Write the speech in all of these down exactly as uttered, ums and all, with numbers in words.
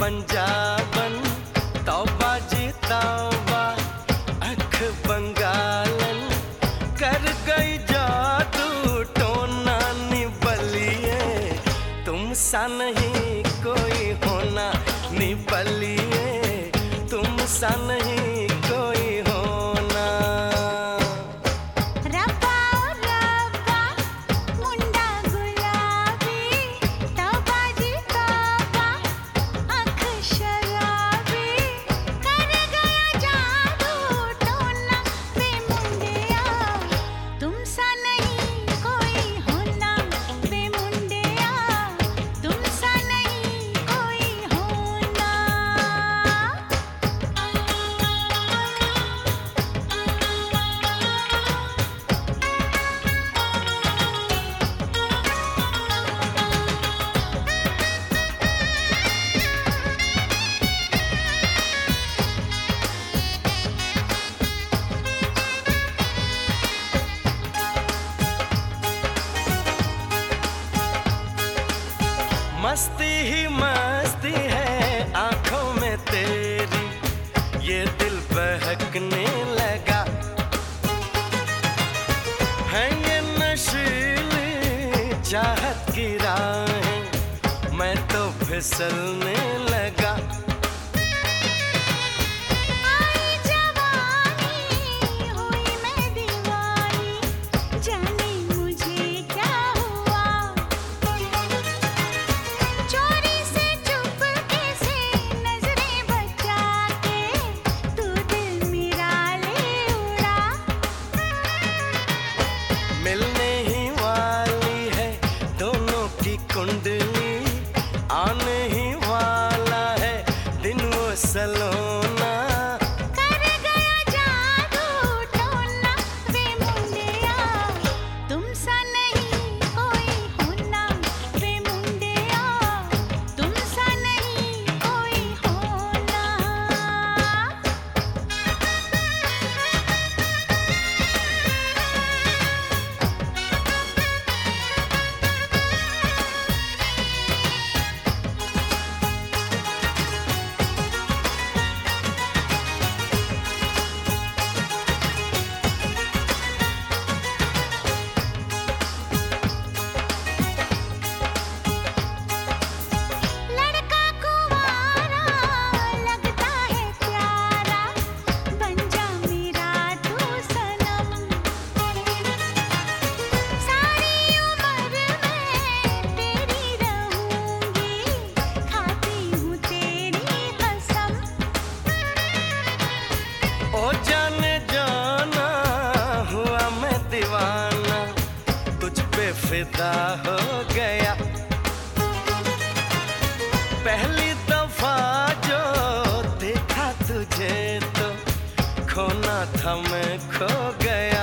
पंजाबन तौबा जी तौबा अख बंगालन कर गई जादू टोना नी बलिए तुम सा नहीं कोई होना नी बलिए तुम सा नहीं कोई होना। रब्बा रब्बा मुंडा गुलाबी तौबा जी तौबा अख शराबी कर गया जादू टोना वे मुंडिया तुम सा नहीं कोई होना वे मुंडिया तुम सा नहीं कोई होना। मस्ती ही मस्ती है आंखों में तेरी ये दिल बहकने लगा है ये नशीली चाहत की राहें मैं तो फिसलने लगा। आई जवानी हुई मैं दीवानी जाने मुझे क्या हुआ चोरी से चुपके से नजरें बचा के तू दिल मेरा ले उड़ा। मिलने ही वाली है दोनों की कुंडली आने ही वाला है दिन वो सलोना कर गया जादू टोना वे मुंडिया तुम सा नहीं कोई होना वे मुंडिया तुम सा नहीं कोई होना। लड़का कुंवारा लगता है प्यारा बन जा मेरा तू सनम सारी उम्र मैं तेरी रहूंगी खाती हूँ तेरी कसम। ओ जाने जाना हुआ मैं दीवाना तुझ पे फिदा हो गया पहली दफा जो देखा तुझे तो खोना था मैं खो गया।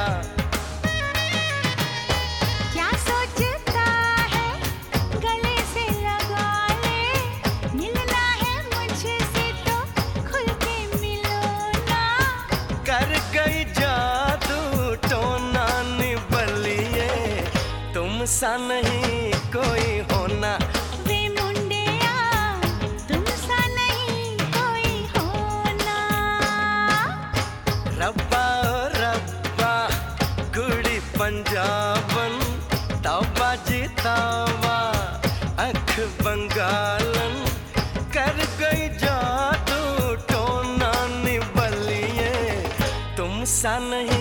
क्या सोचता है गले से लगा ले मिलना है मुझसे तो खुल के मिलो ना। कर गई जादू टोना नी बलिए तुम सा नहीं कोई होना वे मुंडिया तुम सा नहीं कोई होना। रब्बा ओ रब्बा गुड़ी पंजाबन तौबा जी तौबा अख बंगालन कर गई जादू टोना नी बलिए तुम सा नहीं